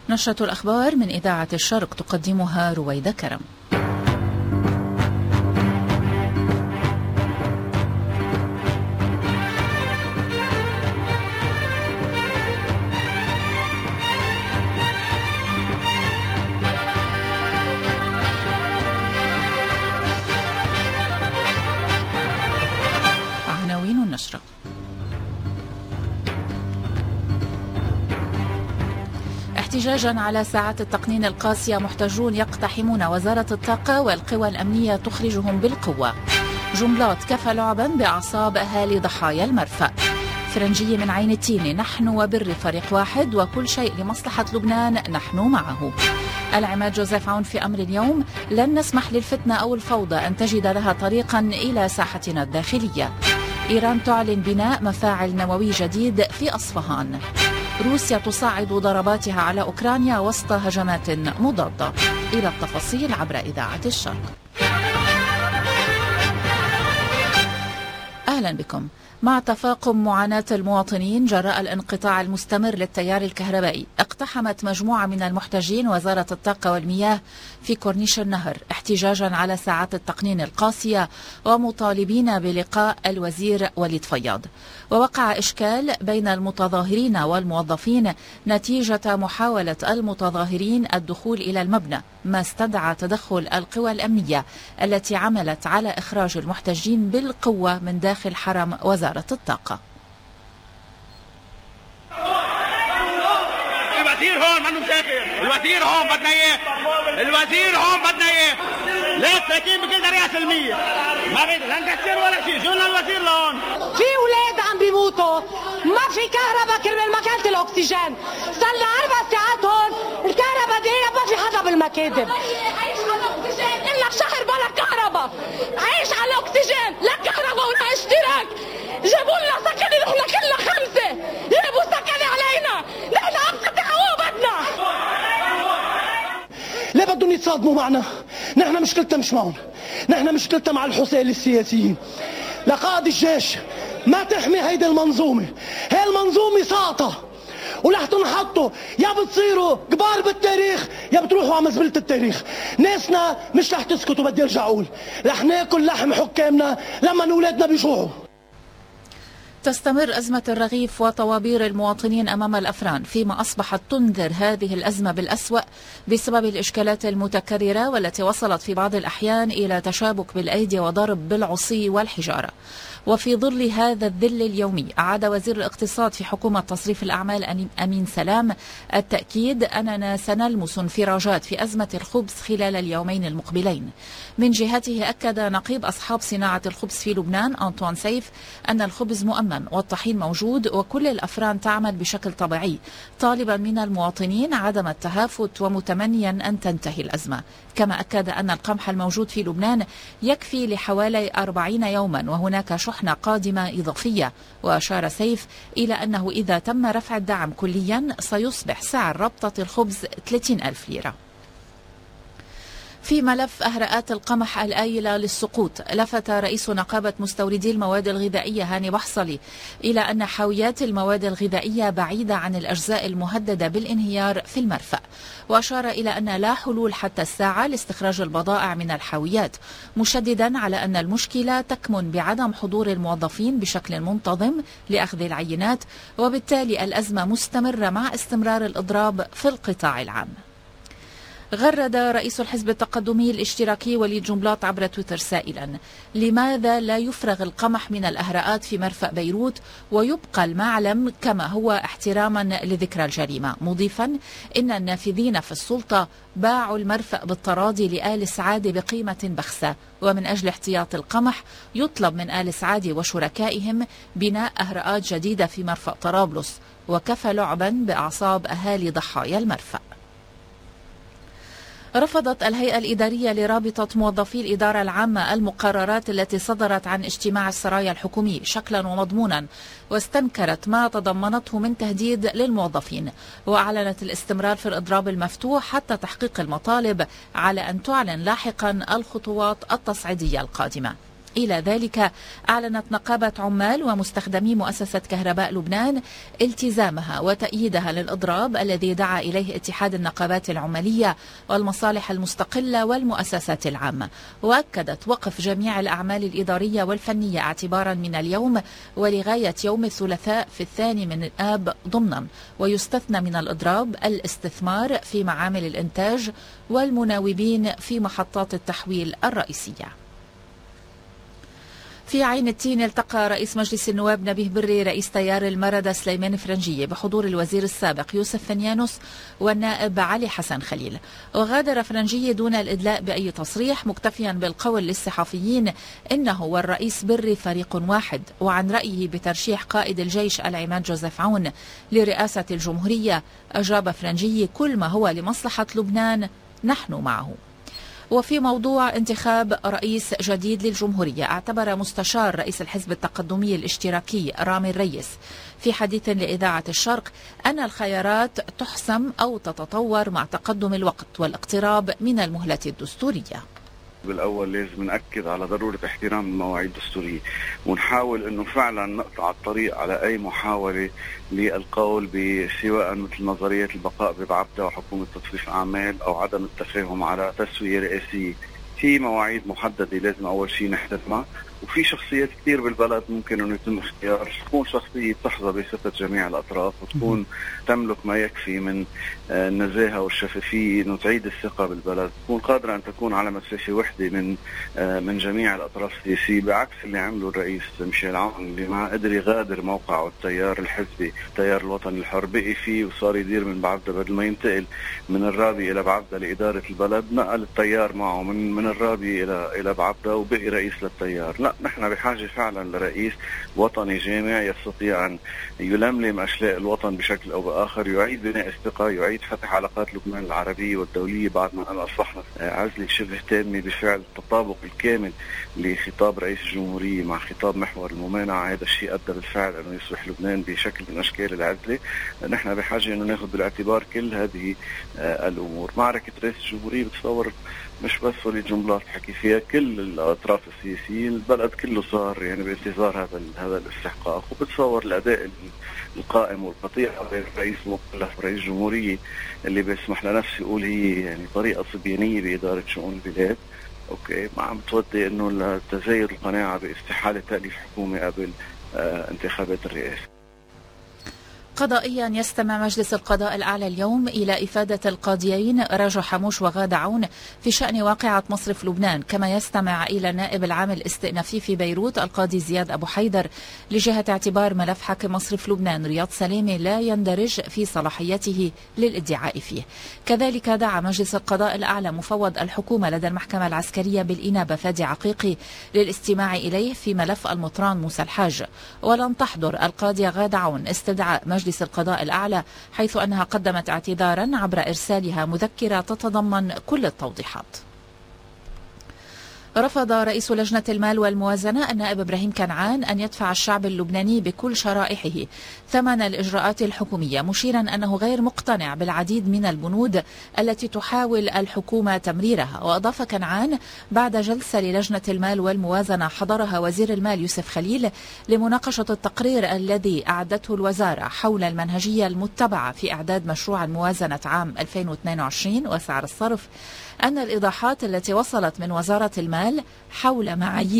نشرة الأخبار من إذاعة الشرق تقدمها رويدة كرم. عناوين النشرة: احتجاجا على ساعات التقنين القاسية، محتجون يقتحمون وزارة الطاقة والقوى الأمنية تخرجهم بالقوة. جملات كفى لعبا بأعصاب أهالي ضحايا المرفأ. فرنجية من عين التين: نحن وبر فريق واحد وكل شيء لمصلحة لبنان نحن معه. العماد جوزيف عون في أمر اليوم: لن نسمح للفتنة أو الفوضى أن تجد لها طريقا إلى ساحتنا الداخلية. إيران تعلن بناء مفاعل نووي جديد في أصفهان. روسيا تصاعد ضرباتها على أوكرانيا وسط هجمات مضادة. إلى التفاصيل عبر إذاعة الشرق. أهلا بكم. مع تفاقم معاناة المواطنين جراء الانقطاع المستمر للتيار الكهربائي، اقتحمت مجموعة من المحتجين وزارة الطاقة والمياه في كورنيش النهر احتجاجا على ساعات التقنين القاسية ومطالبين بلقاء الوزير وليد فياض. ووقع إشكال بين المتظاهرين والموظفين نتيجة محاولة المتظاهرين الدخول إلى المبنى، ما استدعى تدخل القوى الأمنية التي عملت على إخراج المحتجين بالقوة من داخل حرم وزارة الطاقة. الوزير هون منو مسافر، الوزير هون بدنا اياه، الوزير هون بدنا اياه، ليه ساكين بكل طريقة سلمية، ما بدنا نكسر ولا شيء، جونا الوزير لهون. في اولاد عم بيموتوا، ما في كهرباء كرمال مكانة الاكسجين، صار لنا 4 ساعات هون، الكهرباء دقيقة ما في حدا بالمكاتب. عيش على الاكسجين، إلنا شهر بلا كهرباء، عيش على الاكسجين، لا كهرباء ولا اشتراك، جابوا لنا سكن نحن كلنا 5، جابوا سكن علينا، نحن أبسط حقوق بدنا. ليه بدهم يتصادموا معنا؟ نحن مشكلتنا مش معهم، نحن مشكلتنا مع الحسين السياسيين. لقائد الجيش ما تحمي هيدي المنظومة، هي المنظومة ساقطة ورح تنحطوا، يا بتصيروا كبار بالتاريخ يا بتروحوا على مزبلة التاريخ. ناسنا مش رح تسكت، وبدي ارجع اقول رح ناكل لحم حكامنا لما اولادنا بيجوعوا. تستمر أزمة الرغيف وطوابير المواطنين أمام الأفران، فيما أصبحت تنذر هذه الأزمة بالأسوأ بسبب الإشكالات المتكررة والتي وصلت في بعض الأحيان إلى تشابك بالأيدي وضرب بالعصي والحجارة. وفي ظل هذا الذل اليومي، أعاد وزير الاقتصاد في حكومة تصريف الأعمال أمين سلام التأكيد أننا سنلمس انفراجات في أزمة الخبز خلال اليومين المقبلين. من جهته أكد نقيب أصحاب صناعة الخبز في لبنان أنطوان سيف أن الخبز مؤمن والطحين موجود وكل الأفران تعمل بشكل طبيعي، طالبا من المواطنين عدم التهافت ومتمنيا أن تنتهي الأزمة. كما أكد أن القمح الموجود في لبنان يكفي لحوالي 40 يوما وهناك شحنة قادمة إضافية. وأشار سيف إلى أنه إذا تم رفع الدعم كليا سيصبح سعر ربطة الخبز 30,000 ليرة. في ملف أهرآت القمح الآيلة للسقوط، لفت رئيس نقابة مستوردي المواد الغذائية هاني بحصلي إلى أن حاويات المواد الغذائية بعيدة عن الأجزاء المهددة بالانهيار في المرفأ، وأشار إلى أن لا حلول حتى الساعة لاستخراج البضائع من الحاويات، مشددا على أن المشكلة تكمن بعدم حضور الموظفين بشكل منتظم لأخذ العينات، وبالتالي الأزمة مستمرة مع استمرار الإضراب في القطاع العام. غرد رئيس الحزب التقدمي الاشتراكي وليد جنبلاط عبر تويتر سائلا: لماذا لا يفرغ القمح من الأهرآت في مرفأ بيروت ويبقى المعلم كما هو احتراما لذكرى الجريمة، مضيفا إن النافذين في السلطة باعوا المرفأ بالتراضي لآل سعادة بقيمة بخسة، ومن أجل احتياط القمح يطلب من آل سعادة وشركائهم بناء أهرآت جديدة في مرفأ طرابلس، وكفى لعبا بأعصاب أهالي ضحايا المرفأ. رفضت الهيئة الإدارية لرابطة موظفي الإدارة العامة المقررات التي صدرت عن اجتماع السرايا الحكومي شكلا ومضمونا، واستنكرت ما تضمنته من تهديد للموظفين، وأعلنت الاستمرار في الإضراب المفتوح حتى تحقيق المطالب، على أن تعلن لاحقا الخطوات التصعيدية القادمة. إلى ذلك أعلنت نقابة عمال ومستخدمي مؤسسة كهرباء لبنان التزامها وتأييدها للإضراب الذي دعا إليه اتحاد النقابات العمالية والمصالح المستقلة والمؤسسات العامة، وأكدت وقف جميع الأعمال الإدارية والفنية اعتبارا من اليوم ولغاية يوم الثلاثاء في 2 من آب ضمنا، ويستثنى من الإضراب الاستثمار في معامل الإنتاج والمناوبين في محطات التحويل الرئيسية. في عين التين التقى رئيس مجلس النواب نبيه بري رئيس تيار المردة سليمان فرنجية بحضور الوزير السابق يوسف فنيانوس والنائب علي حسن خليل، وغادر فرنجية دون الإدلاء بأي تصريح مكتفيا بالقول للصحفيين إنه والرئيس بري فريق واحد، وعن رأيه بترشيح قائد الجيش العماد جوزيف عون لرئاسة الجمهورية أجاب فرنجية كل ما هو لمصلحة لبنان نحن معه. وفي موضوع انتخاب رئيس جديد للجمهورية، اعتبر مستشار رئيس الحزب التقدمي الاشتراكي رامي الريس في حديث لإذاعة الشرق أن الخيارات تحسم أو تتطور مع تقدم الوقت والاقتراب من المهلة الدستورية. بالأول لازم نأكد على ضرورة احترام المواعيد الدستورية، ونحاول أنه فعلا نقطع الطريق على أي محاولة للقول بسواء مثل نظرية البقاء ببعبدة وحكومة تطفيف أعمال أو عدم التفاهم على تسوية رئاسية. في مواعيد محددة لازم أول شيء نحترمها، وفي شخصيات كثير بالبلد ممكن أنه يتم اختيار تكون شخصية تحظى بثقة جميع الأطراف وتكون تملك ما يكفي من النزاهة والشفافية أنه تعيد الثقة بالبلد، تكون قادرة أن تكون على مسافة وحدة من جميع الأطراف السياسية، بعكس اللي عمله الرئيس ميشيل عون اللي ما قدر يغادر موقعه التيار الحزبي التيار الوطني الحر، بقي فيه وصار يدير من بعبدة بدل ما ينتقل من الرابي إلى بعبدة لإدارة البلد، نقل التيار معه من الرابي إلى بعبدة وبقي رئيس للتيار. لا، نحن بحاجة فعلا لرئيس وطني جامع يستطيع أن يلملم أشلاء الوطن بشكل أو بآخر، يعيد بناء الثقة، يعيد فتح علاقات لبنان العربية والدولية بعد ما أصبحنا عزلة شبه تامة بفعل التطابق الكامل لخطاب رئيس الجمهورية مع خطاب محور الممانعة. هذا الشيء أدى بالفعل أنه يصبح لبنان بشكل من أشكال العزلة. نحن بحاجة أنه ناخذ بالاعتبار كل هذه الأمور. معركة رئيس الجمهورية بتصور مش بس وليد جنبلاط حكي فيها، كل الأطراف السياسية البلد كله صار يعني بانتظار هذا الاستحقاق، وبتصور الأداء القائم والقطيع بين الرئيس المكلف ورئيس الجمهورية اللي بيسمح لنفسي يقول هي يعني طريقة صبيانية بإدارة شؤون البلاد، اوكي، ما عم بتودي انه تزايد القناعة باستحالة تأليف حكومة قبل انتخابات الرئاسة. قضائيا يستمع مجلس القضاء الأعلى اليوم إلى إفادة القاضيين راجع حموش وغادة عون في شأن واقعة مصرف لبنان، كما يستمع إلى نائب العام الاستئنافي في بيروت القاضي زياد أبو حيدر لجهة اعتبار ملف حاكم مصرف لبنان رياض سلامة لا يندرج في صلاحيته للادعاء فيه. كذلك دعا مجلس القضاء الأعلى مفوض الحكومة لدى المحكمة العسكرية بالإنابة فادي عقيقي للاستماع إليه في ملف المطران موسى الحاج. ولن تحضر القاضية غادة عون استدعاء مجلس القضاء الأعلى، حيث أنها قدمت اعتذارا عبر إرسالها مذكرة تتضمن كل التوضيحات. رفض رئيس لجنة المال والموازنة النائب إبراهيم كنعان أن يدفع الشعب اللبناني بكل شرائحه ثمن الإجراءات الحكومية، مشيرا أنه غير مقتنع بالعديد من البنود التي تحاول الحكومة تمريرها. وأضاف كنعان بعد جلسة للجنة المال والموازنة حضرها وزير المال يوسف خليل لمناقشة التقرير الذي أعدته الوزارة حول المنهجية المتبعة في إعداد مشروع الموازنة عام 2022 وسعر الصرف، أن الإيضاحات التي وصلت من وزارة المال حول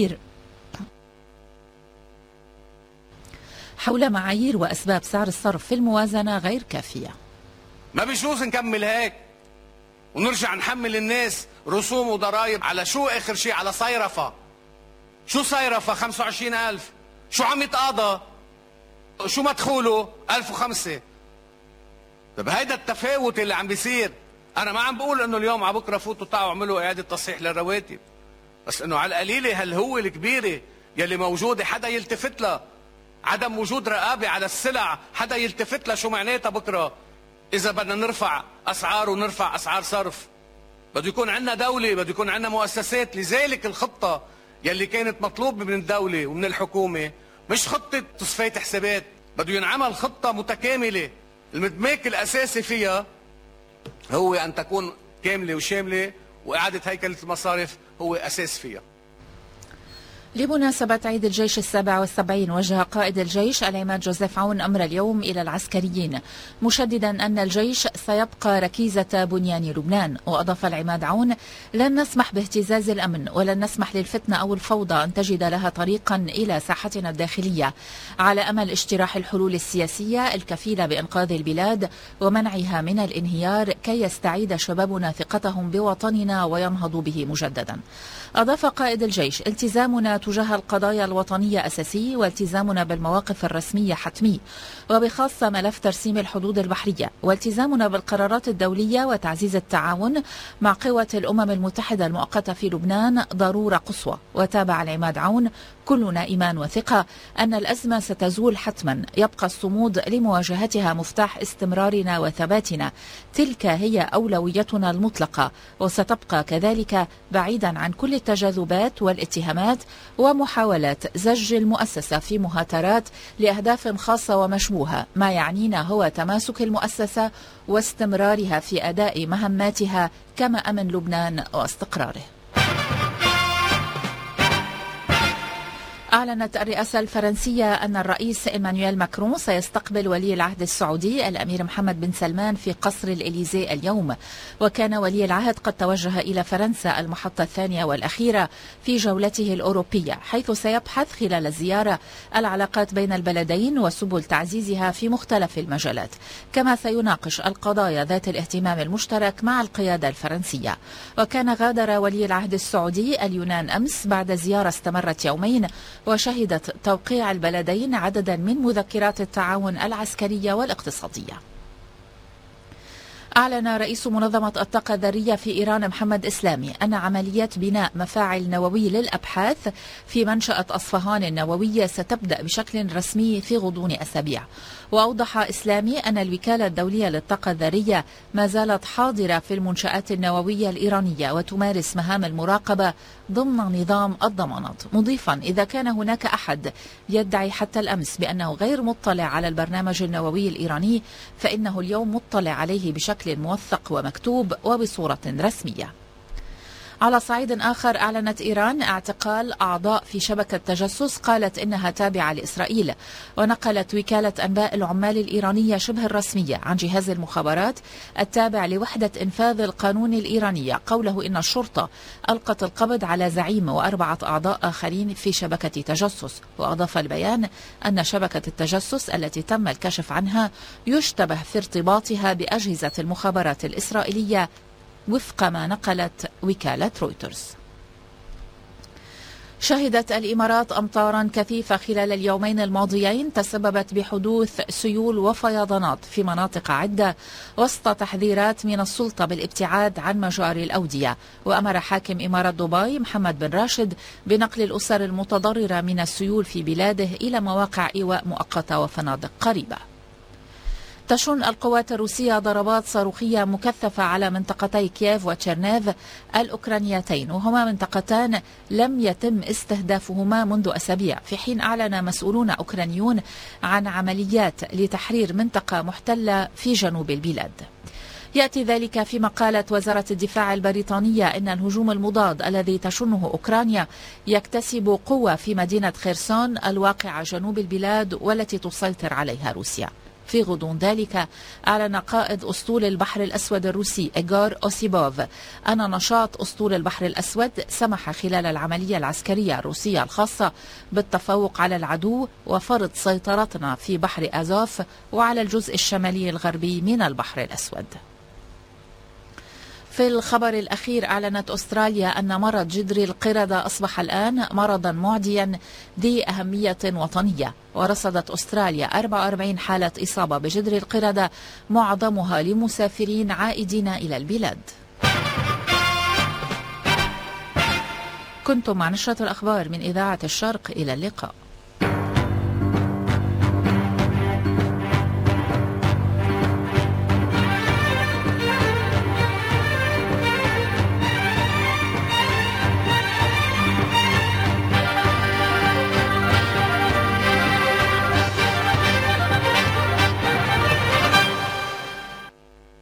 معايير وأسباب سعر الصرف في الموازنة غير كافية. ما بيجوز نكمل هيك ونرجع نحمل الناس رسوم وضرائب على شو؟ آخر شيء على صيرفة. شو صيرفة؟ 25,000. شو عم يتقاضى؟ شو مدخوله؟ 1005. طب هيدا التفاوت اللي عم بيصير. أنا ما عم بقول إنه اليوم على بكرة فوتوا تعالوا اعملوا إعادة تصحيح للرواتب، بس إنه على القليلة هل هو الكبيرة يلي موجودة حدا يلتفت لها؟ عدم وجود رقابة على السلع حدا يلتفت لها شو معناتها بكرة؟ إذا بدنا نرفع أسعار ونرفع أسعار صرف بده يكون عندنا دولة، بده يكون عندنا مؤسسات. لذلك الخطة يلي كانت مطلوبة من الدولة ومن الحكومة مش خطة تصفية حسابات، بده ينعمل خطة متكاملة. المدماك الأساسي فيها هو أن تكون كاملة وشاملة، وإعادة هيكلة المصارف هو أساس فيها. لمناسبة عيد الجيش 77 وجه قائد الجيش العماد جوزيف عون أمر اليوم إلى العسكريين مشددا أن الجيش سيبقى ركيزة بنيان لبنان. وأضاف العماد عون: لن نسمح باهتزاز الأمن ولن نسمح للفتنة أو الفوضى أن تجد لها طريقا إلى ساحتنا الداخلية، على أمل اجتراح الحلول السياسية الكفيلة بإنقاذ البلاد ومنعها من الانهيار كي يستعيد شبابنا ثقتهم بوطننا وينهضوا به مجددا. أضاف قائد الجيش: التزامنا تجاه القضايا الوطنية أساسي، والتزامنا بالمواقف الرسمية حتمي، وبخاصة ملف ترسيم الحدود البحرية، والتزامنا بالقرارات الدولية وتعزيز التعاون مع قوى الأمم المتحدة المؤقتة في لبنان ضرورة قصوى. وتابع العماد عون: كلنا إيمان وثقة أن الأزمة ستزول حتما، يبقى الصمود لمواجهتها مفتاح استمرارنا وثباتنا، تلك هي أولويتنا المطلقة، وستبقى كذلك بعيدا عن كل التجاذبات والاتهامات ومحاولات زج المؤسسة في مهاترات لأهداف خاصة ومشبوهة. ما يعنينا هو تماسك المؤسسة واستمرارها في أداء مهماتها كما أمن لبنان واستقراره. أعلنت الرئاسة الفرنسية أن الرئيس إيمانويل ماكرون سيستقبل ولي العهد السعودي الأمير محمد بن سلمان في قصر الإليزي اليوم. وكان ولي العهد قد توجه إلى فرنسا المحطة الثانية والأخيرة في جولته الأوروبية، حيث سيبحث خلال الزيارة العلاقات بين البلدين وسبل تعزيزها في مختلف المجالات، كما سيناقش القضايا ذات الاهتمام المشترك مع القيادة الفرنسية. وكان غادر ولي العهد السعودي اليونان أمس بعد زيارة استمرت يومين، وشهدت توقيع البلدين عددا من مذكرات التعاون العسكرية والاقتصادية. أعلن رئيس منظمة الطاقة الذرية في إيران محمد إسلامي أن عمليات بناء مفاعل نووي للأبحاث في منشأة أصفهان النووية ستبدأ بشكل رسمي في غضون أسابيع. وأوضح إسلامي أن الوكالة الدولية للطاقة الذرية ما زالت حاضرة في المنشآت النووية الإيرانية وتمارس مهام المراقبة ضمن نظام الضمانات، مضيفا: إذا كان هناك أحد يدعي حتى الأمس بأنه غير مطلع على البرنامج النووي الإيراني فإنه اليوم مطلع عليه بشكل موثق ومكتوب وبصورة رسمية. على صعيد آخر، أعلنت إيران اعتقال أعضاء في شبكة تجسس قالت إنها تابعة لإسرائيل. ونقلت وكالة أنباء العمال الإيرانية شبه الرسمية عن جهاز المخابرات التابع لوحدة إنفاذ القانون الإيرانية قوله إن الشرطة ألقت القبض على زعيم و4 أعضاء آخرين في شبكة تجسس. وأضاف البيان أن شبكة التجسس التي تم الكشف عنها يشتبه في ارتباطها بأجهزة المخابرات الإسرائيلية وفق ما نقلت وكالة رويترز. شهدت الإمارات أمطارا كثيفة خلال اليومين الماضيين تسببت بحدوث سيول وفيضانات في مناطق عدة وسط تحذيرات من السلطة بالابتعاد عن مجاري الأودية. وأمر حاكم إمارة دبي محمد بن راشد بنقل الأسر المتضررة من السيول في بلاده إلى مواقع إيواء مؤقتة وفنادق قريبة. تشن القوات الروسية ضربات صاروخية مكثفة على منطقتي كييف وتشيرنيف الأوكرانيتين، وهما منطقتان لم يتم استهدافهما منذ أسابيع، في حين أعلن مسؤولون أوكرانيون عن عمليات لتحرير منطقة محتلة في جنوب البلاد. يأتي ذلك فيما قالت وزارة الدفاع البريطانية إن الهجوم المضاد الذي تشنه أوكرانيا يكتسب قوة في مدينة خيرسون الواقعة جنوب البلاد والتي تسيطر عليها روسيا. في غضون ذلك أعلن قائد أسطول البحر الأسود الروسي إيغور أوسيبوف أن نشاط أسطول البحر الأسود سمح خلال العملية العسكرية الروسية الخاصة بالتفوق على العدو وفرض سيطرتنا في بحر أزوف وعلى الجزء الشمالي الغربي من البحر الأسود. في الخبر الأخير، أعلنت أستراليا أن مرض جدري القردة أصبح الآن مرضا معديا ذي أهمية وطنية. ورصدت أستراليا 44 حالة إصابة بجدري القردة، معظمها لمسافرين عائدين إلى البلاد. كنتم مع نشرة الأخبار من إذاعة الشرق، إلى اللقاء.